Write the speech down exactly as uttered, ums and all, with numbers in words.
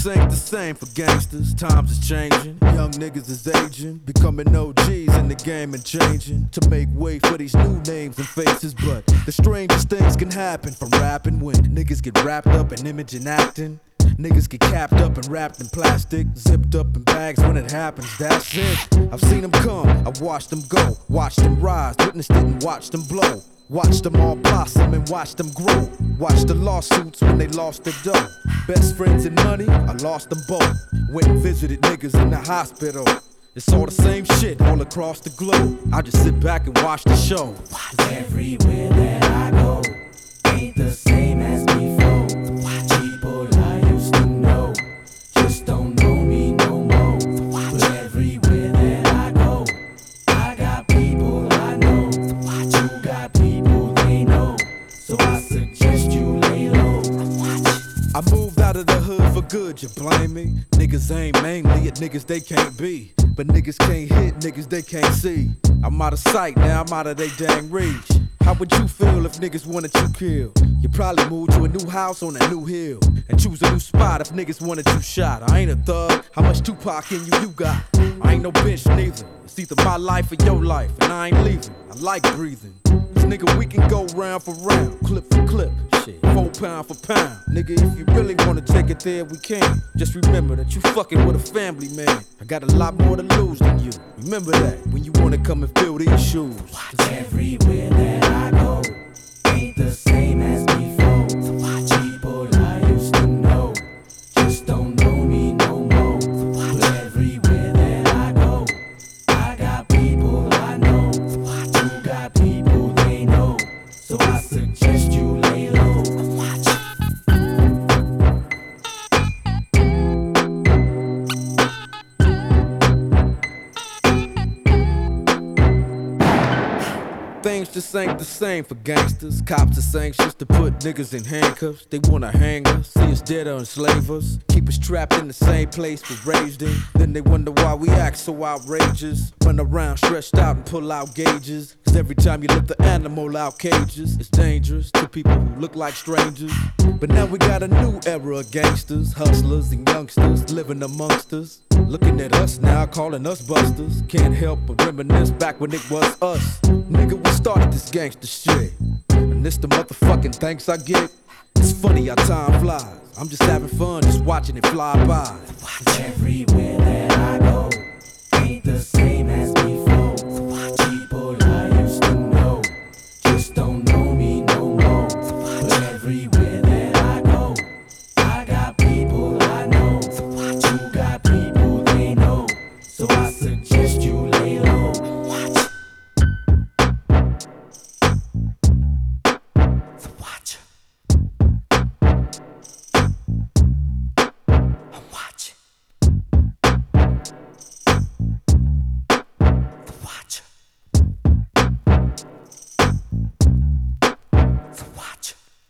just ain't the same for gangsters. Times is changing, young niggas is aging, becoming O Gs in the game and changing to make way for these new names and faces. But the strangest things can happen from rapping when niggas get wrapped up in image and acting. Niggas get capped up and wrapped in plastic, zipped up in bags when it happens, that's it. I've seen them come, I've watched them go, watched them rise, witnessed it and watched them blow. Watched them all blossom and watched them grow. Watched the lawsuits when they lost their dough. Best friends and money, I lost them both. Went and visited niggas in the hospital. It's all the same shit all across the globe. I just sit back and watch the show. Everywhere that I go ain't the same as before. People I used to know just don't know me no more. But everywhere that I go, I got people I know. You got people they know, so I suggest you lay low. I moved out of the hood for good, you blame me? Niggas aim mainly at niggas they can't be, but niggas can't hit niggas they can't see. I'm out of sight, now I'm out of they dang reach. How would you feel if niggas wanted you killed? You probably move to a new house on a new hill and choose a new spot if niggas wanted you shot. I ain't a thug, how much Tupac in you you got? I ain't no bitch neither. It's either my life or your life, and I ain't leaving. I like breathing. Cause nigga, we can go round for round, clip for clip, shit, four pound for pound. Nigga, if you really wanna take it there, we can. Just remember that you fucking with a family man. I got a lot more to lose than you. Remember that when you wanna come and fill these shoes. Everywhere that I go ain't the same as before. People I used to know just don't know me no more. But everywhere that I go, I got people I know. You got people they know, so I suggest you lay low. Things just ain't the same for gangsters. Cops is anxious to put niggas in handcuffs. They wanna hang us, see us dead or enslave us. Keep us trapped in the same place we're raised in. Then they wonder why we act so outrageous. Run around stretched out and pull out gauges. Cause every time you lift the animal out cages, it's dangerous to people who look like strangers. But now we got a new era of gangsters, hustlers and youngsters living amongst us. Looking at us now, calling us busters. Can't help but reminisce back when it was us. Nigga, we started this gangster shit, and this the motherfucking thanks I get. It's funny how time flies. I'm just having fun, just watching it fly by. Everywhere that